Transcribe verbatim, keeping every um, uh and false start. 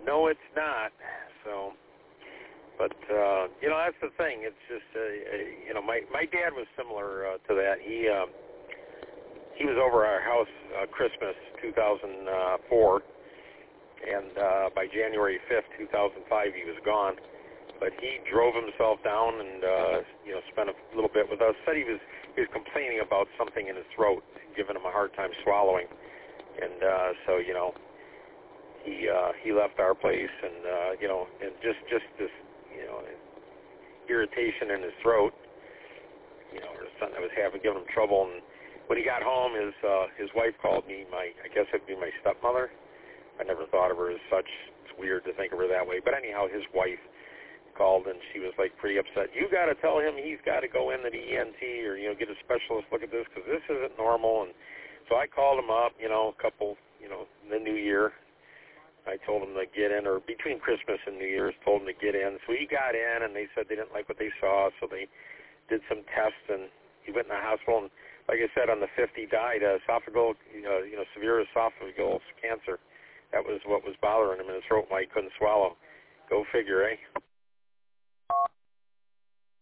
No, it's not. So, but uh, you know, that's the thing. It's just, uh, uh, you know, my my dad was similar uh, to that. He um, he was over our house uh, Christmas two thousand four, and uh, by January fifth, two thousand five, he was gone. But he drove himself down and uh, you know spent a little bit with us. Said he was he was complaining about something in his throat, giving him a hard time swallowing, and uh, so you know. He uh, he left our place, and uh, you know, and just just this, you know, irritation in his throat, you know, or something that was having giving him trouble. And when he got home, his uh, his wife called me. My I guess it'd be my stepmother. I never thought of her as such. It's weird to think of her that way. But anyhow, his wife called, and she was like pretty upset. You got to tell him he's got to go in to the E N T or you know get a specialist look at this because this isn't normal. And so I called him up, you know, a couple, you know, in the new year. I told him to get in, or between Christmas and New Year's, told him to get in. So he got in, and they said they didn't like what they saw, so they did some tests, and he went in the hospital. And like I said, on the fifth, he died. Uh, esophageal, you know, you know, severe esophageal cancer. That was what was bothering him in his throat, why he couldn't swallow. Go figure, eh?